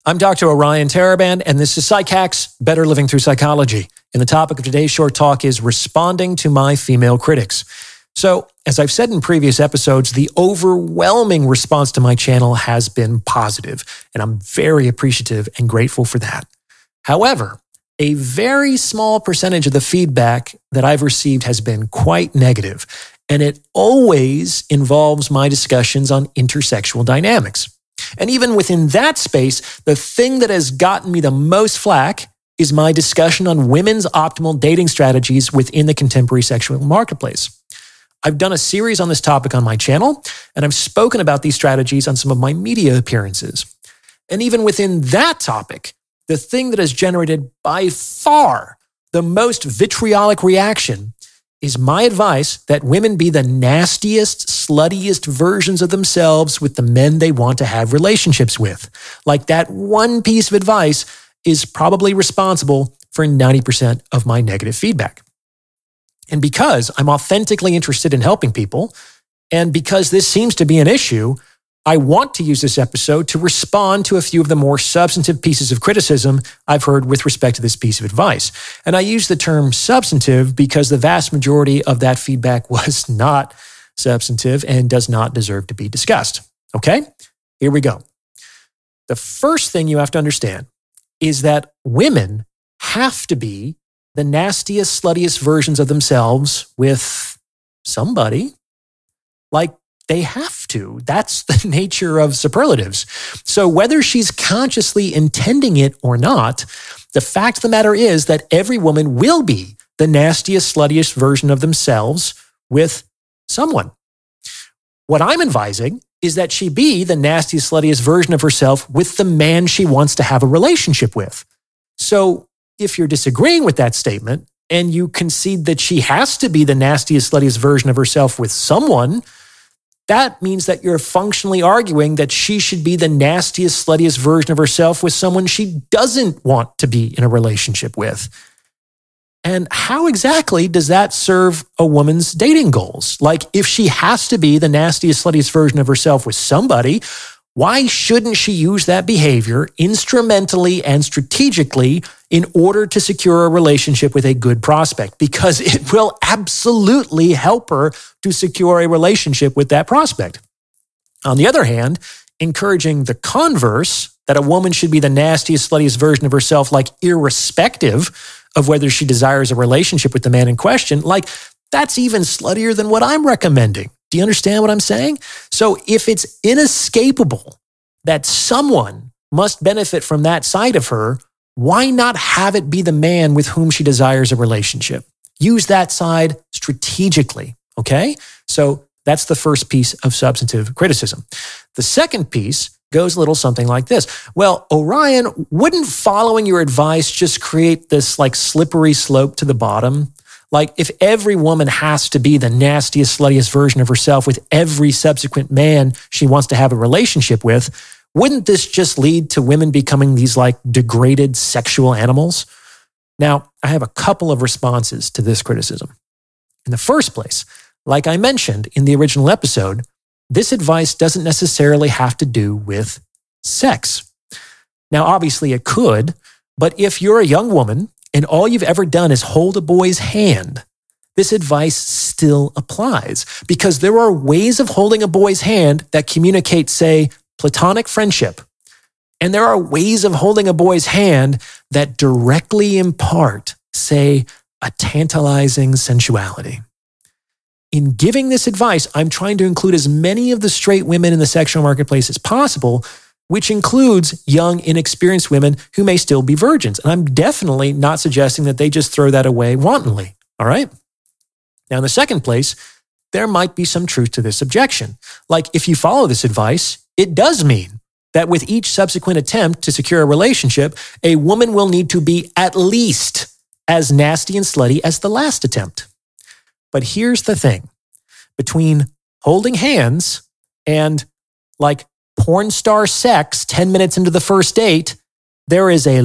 I'm Dr. Orion Taraband, and this is PsycHacks, Better Living Through Psychology. And the topic of today's short talk is responding to my female critics. So, as I've said in previous episodes, the overwhelming response to my channel has been positive, and I'm very appreciative and grateful for that. However, a very small percentage of the feedback that I've received has been quite negative, and it always involves my discussions on intersexual dynamics. And even within that space, the thing that has gotten me the most flack is my discussion on women's optimal dating strategies within the contemporary sexual marketplace. I've done a series on this topic on my channel, and I've spoken about these strategies on some of my media appearances. And even within that topic, the thing that has generated by far the most vitriolic reaction is my advice that women be the nastiest, sluttiest versions of themselves with the men they want to have relationships with. Like that one piece of advice is probably responsible for 90% of my negative feedback. And because I'm authentically interested in helping people, and because this seems to be an issue, I want to use this episode to respond to a few of the more substantive pieces of criticism I've heard with respect to this piece of advice. And I use the term substantive because the vast majority of that feedback was not substantive and does not deserve to be discussed. Okay? Here we go. The first thing you have to understand is that women have to be the nastiest, sluttiest versions of themselves with somebody. Like, they have to. That's the nature of superlatives. So whether she's consciously intending it or not, the fact of the matter is that every woman will be the nastiest, sluttiest version of themselves with someone. What I'm advising is that she be the nastiest, sluttiest version of herself with the man she wants to have a relationship with. So if you're disagreeing with that statement and you concede that she has to be the nastiest, sluttiest version of herself with someone, that means that you're functionally arguing that she should be the nastiest, sluttiest version of herself with someone she doesn't want to be in a relationship with. And how exactly does that serve a woman's dating goals? Like, if she has to be the nastiest, sluttiest version of herself with somebody, why shouldn't she use that behavior instrumentally and strategically in order to secure a relationship with a good prospect? Because it will absolutely help her to secure a relationship with that prospect. On the other hand, encouraging the converse, that a woman should be the nastiest, sluttiest version of herself, like irrespective of whether she desires a relationship with the man in question, like that's even sluttier than what I'm recommending. Do you understand what I'm saying? So if it's inescapable that someone must benefit from that side of her, why not have it be the man with whom she desires a relationship? Use that side strategically, okay? So that's the first piece of substantive criticism. The second piece goes a little something like this. Well, Orion, wouldn't following your advice just create this like slippery slope to the bottom? Like, if every woman has to be the nastiest, sluttiest version of herself with every subsequent man she wants to have a relationship with, wouldn't this just lead to women becoming these like degraded sexual animals? Now, I have a couple of responses to this criticism. In the first place, like I mentioned in the original episode, this advice doesn't necessarily have to do with sex. Now, obviously it could, but if you're a young woman and all you've ever done is hold a boy's hand, this advice still applies because there are ways of holding a boy's hand that communicate, say, platonic friendship. And there are ways of holding a boy's hand that directly impart, say, a tantalizing sensuality. In giving this advice, I'm trying to include as many of the straight women in the sexual marketplace as possible, which includes young, inexperienced women who may still be virgins. And I'm definitely not suggesting that they just throw that away wantonly, all right? Now, in the second place, there might be some truth to this objection. Like, if you follow this advice, it does mean that with each subsequent attempt to secure a relationship, a woman will need to be at least as nasty and slutty as the last attempt. But here's the thing. Between holding hands and like porn star sex 10 minutes into the first date, there is a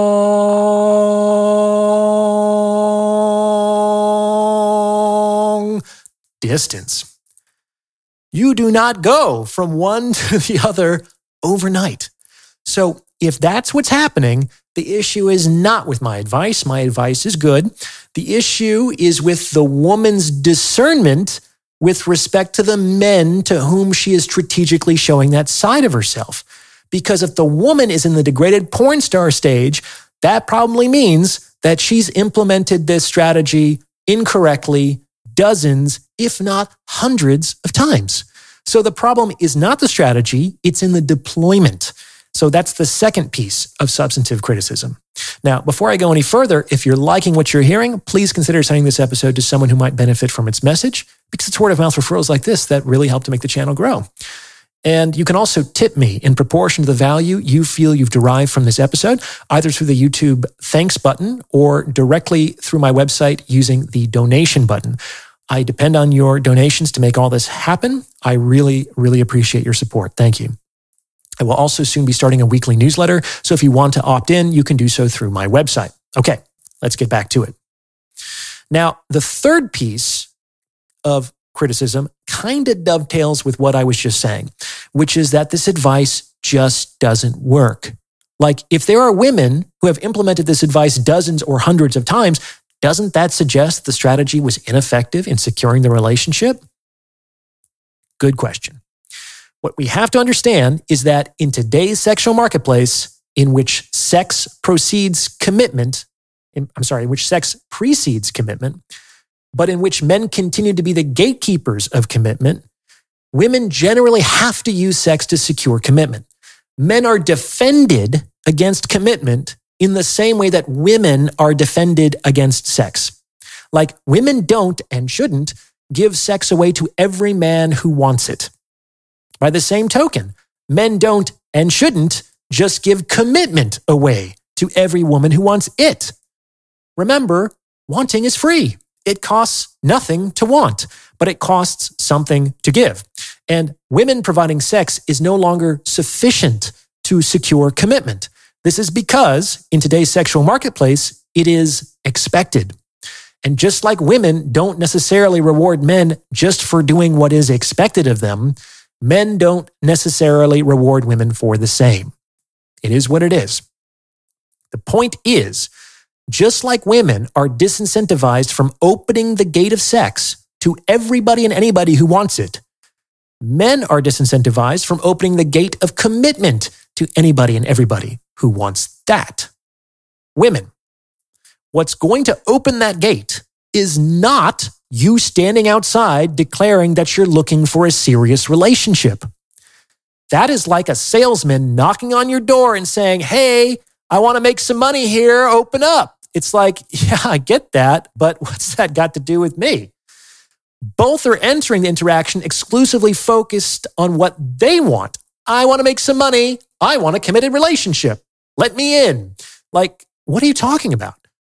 long long distance. You do not go from one to the other overnight. So if that's what's happening, the issue is not with my advice. My advice is good. The issue is with the woman's discernment with respect to the men to whom she is strategically showing that side of herself. Because if the woman is in the degraded porn star stage, that probably means that she's implemented this strategy incorrectly dozens, if not hundreds of times. So the problem is not the strategy, it's in the deployment. So that's the second piece of substantive criticism. Now, before I go any further, if you're liking what you're hearing, please consider sending this episode to someone who might benefit from its message, because it's word of mouth referrals like this that really help to make the channel grow. And you can also tip me in proportion to the value you feel you've derived from this episode, either through the YouTube thanks button or directly through my website using the donation button. I depend on your donations to make all this happen. I really, really appreciate your support. Thank you. I will also soon be starting a weekly newsletter, so if you want to opt in, you can do so through my website. Okay, let's get back to it. Now, the third piece of criticism kind of dovetails with what I was just saying, which is that this advice just doesn't work. Like, if there are women who have implemented this advice dozens or hundreds of times, doesn't that suggest the strategy was ineffective in securing the relationship? Good question. What we have to understand is that in today's sexual marketplace, in which sex precedes commitment, but in which men continue to be the gatekeepers of commitment, women generally have to use sex to secure commitment. Men are defended against commitment in the same way that women are defended against sex. Like, women don't and shouldn't give sex away to every man who wants it. By the same token, men don't and shouldn't just give commitment away to every woman who wants it. Remember, wanting is free. It costs nothing to want, but it costs something to give. And women providing sex is no longer sufficient to secure commitment. This is because in today's sexual marketplace, it is expected. And just like women don't necessarily reward men just for doing what is expected of them, men don't necessarily reward women for the same. It is what it is. The point is, just like women are disincentivized from opening the gate of sex to everybody and anybody who wants it, men are disincentivized from opening the gate of commitment to anybody and everybody who wants that. Women, what's going to open that gate is not you standing outside declaring that you're looking for a serious relationship. That is like a salesman knocking on your door and saying, "Hey, I want to make some money here, open up." It's like, yeah, I get that, but what's that got to do with me? Both are entering the interaction exclusively focused on what they want. I want to make some money. I want a committed relationship. Let me in. Like, what are you talking about?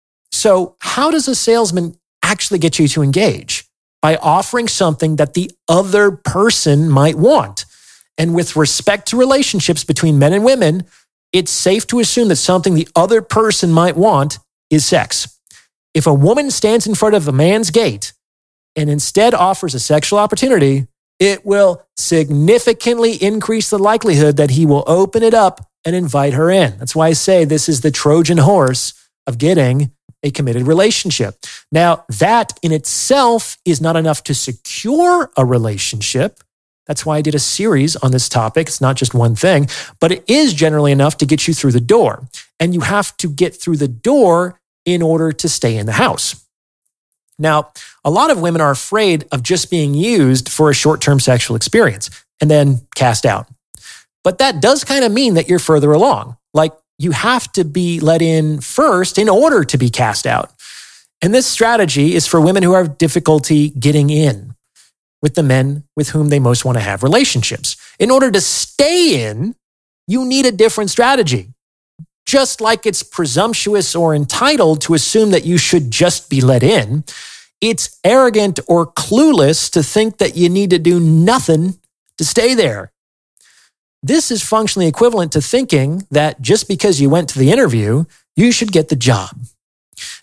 So how does a salesman actually get you to engage? By offering something that the other person might want. And with respect to relationships between men and women, it's safe to assume that something the other person might want is sex. If a woman stands in front of a man's gate and instead offers a sexual opportunity, it will significantly increase the likelihood that he will open it up and invite her in. That's why I say this is the Trojan horse of getting a committed relationship. Now, that in itself is not enough to secure a relationship. That's why I did a series on this topic. It's not just one thing, but it is generally enough to get you through the door. And you have to get through the door in order to stay in the house. Now, a lot of women are afraid of just being used for a short-term sexual experience and then cast out. But that does kind of mean that you're further along. Like, you have to be let in first in order to be cast out. And this strategy is for women who have difficulty getting in with the men with whom they most want to have relationships. In order to stay in, you need a different strategy. Just like it's presumptuous or entitled to assume that you should just be let in, it's arrogant or clueless to think that you need to do nothing to stay there. This is functionally equivalent to thinking that just because you went to the interview, you should get the job.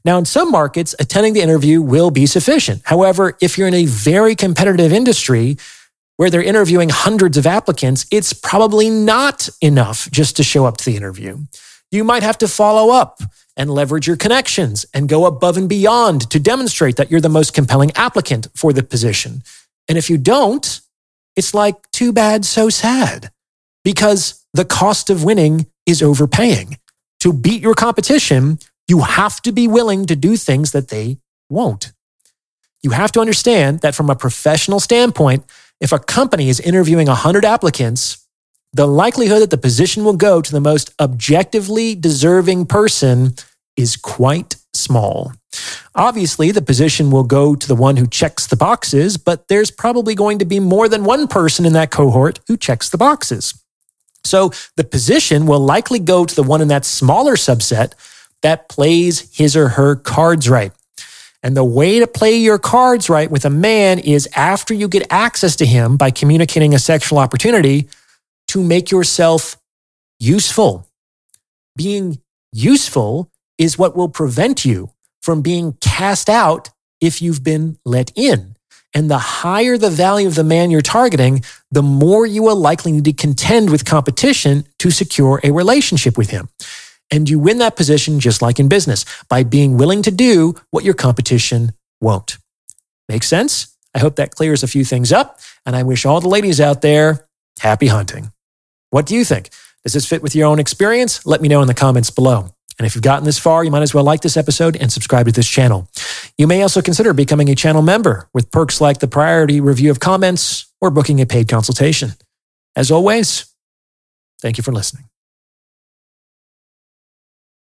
Now, in some markets, attending the interview will be sufficient. However, if you're in a very competitive industry where they're interviewing hundreds of applicants, it's probably not enough just to show up to the interview. You might have to follow up and leverage your connections and go above and beyond to demonstrate that you're the most compelling applicant for the position. And if you don't, it's like too bad, so sad, because the cost of winning is overpaying. To beat your competition, you have to be willing to do things that they won't. You have to understand that from a professional standpoint, if a company is interviewing 100 applicants, the likelihood that the position will go to the most objectively deserving person is quite small. Obviously, the position will go to the one who checks the boxes, but there's probably going to be more than one person in that cohort who checks the boxes. So the position will likely go to the one in that smaller subset that plays his or her cards right. And the way to play your cards right with a man is after you get access to him by communicating a sexual opportunity, to make yourself useful. Being useful is what will prevent you from being cast out if you've been let in. And the higher the value of the man you're targeting, the more you will likely need to contend with competition to secure a relationship with him. And you win that position just like in business, by being willing to do what your competition won't. Make sense? I hope that clears a few things up, and I wish all the ladies out there happy hunting. What do you think? Does this fit with your own experience? Let me know in the comments below. And if you've gotten this far, you might as well like this episode and subscribe to this channel. You may also consider becoming a channel member with perks like the priority review of comments or booking a paid consultation. As always, thank you for listening.